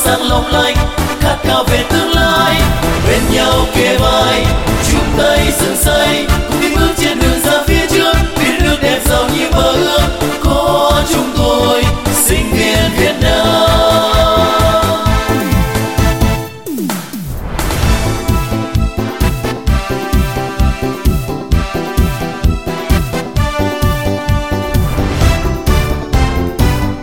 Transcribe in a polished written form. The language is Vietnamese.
sáng long lanh khát khao về tương lai bên nhau kề vai